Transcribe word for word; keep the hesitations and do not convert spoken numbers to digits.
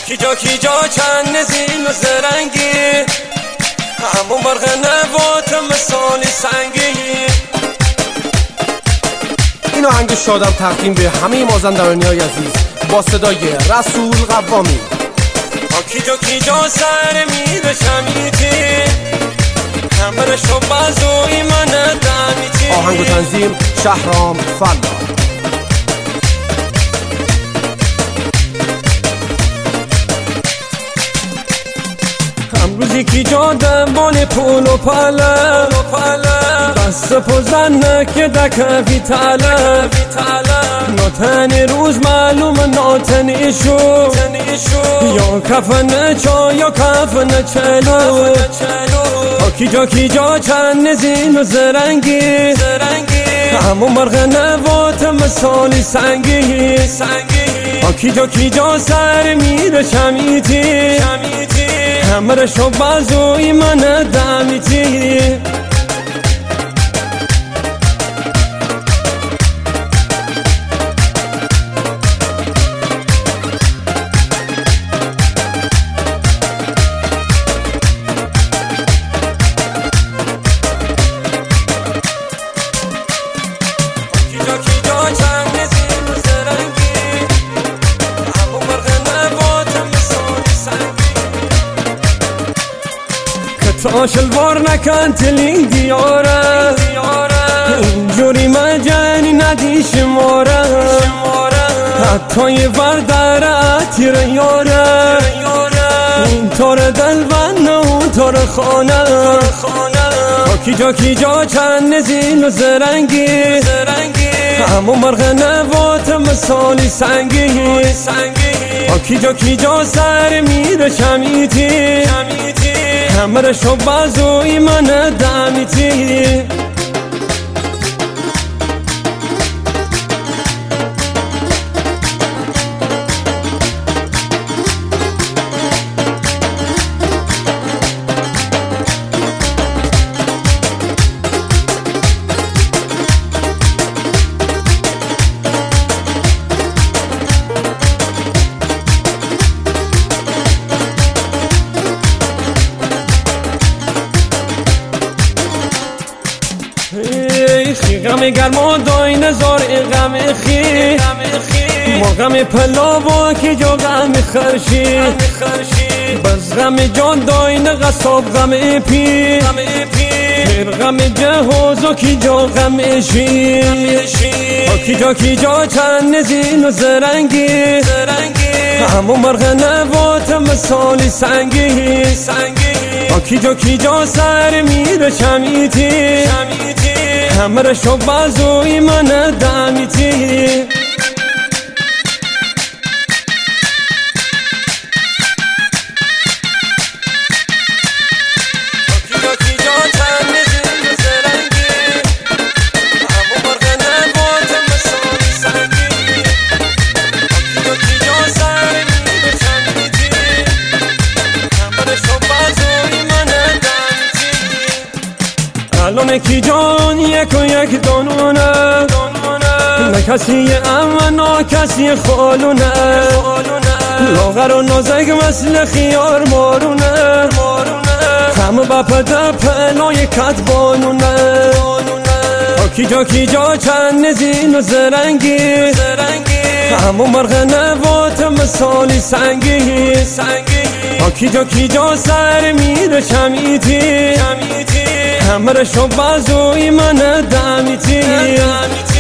کیجا کیجا چند نزین و زرنگی، همون برق نوات مثالی سنگی. این آهنگ شادم تقدیم به همه مازندرانی های عزیز با صدای رسول قوامی. کیجا کیجا سر میره شمیتی، همه شو بازوی من دمیتی. آهنگ و تنظیم شهرام فلا. امروزی کی جا دنبال پول و پله، دست پوزن که دکوی تله، ناتنی روز معلوم ناتنی شو، یا کفن چا یا کفن چلو. کی جا کی جا چند نزین و زرنگی، همون برق نوات مثالی سنگی. کی جا کی جا سر میره شمیتی، همه شو بازوی من دمیتی. کیجا کیجا چند نزین و زرنگی، همون برق نوات مثالی سنگی. تا شلوار نکن تلین دیاره، اینجوری مجنی ندیش ماره، حتی یه وردره تیر یاره، این طور دلبن اون طور خانه. کیجا کیجا چند نزین و زرنگی، همون برق نوات مثالی سنگی. کیجا کیجا سر میره شمیتی، همه شو بازوی من دمیتی. خی غم گرم و دای نزار غم خی، ما غم پلاوا کی جا غم خرشی. بس غم جان دای نغصاب غم پی، پیر غم جهاز و کی جا غم شی. کیجا کیجا چند نزین و زرنگی، همون برق نوات مثالی سنگی. کیجا کیجا سر میره شمیتی، همه شو بازوی من دمیتی. کیجا کیجا چند نزین و زرنگی، همون برق نوات مثالی سنگی. کیجا کیجا سر میره شمیتی، همه شو بازوی من دمیتی. الان کی جان یک و یک دانونه، نه کسی اما نه کسی خالونه، لاغر و نازک مثل خیار مارونه، همه با پده پنای کتبانونه. کیجا کیجا چند نزین و زرنگی، همون برق نوات مثالی سنگی. کیجا کیجا سر میره شمیتی، همه شو بازوی من دمیتی.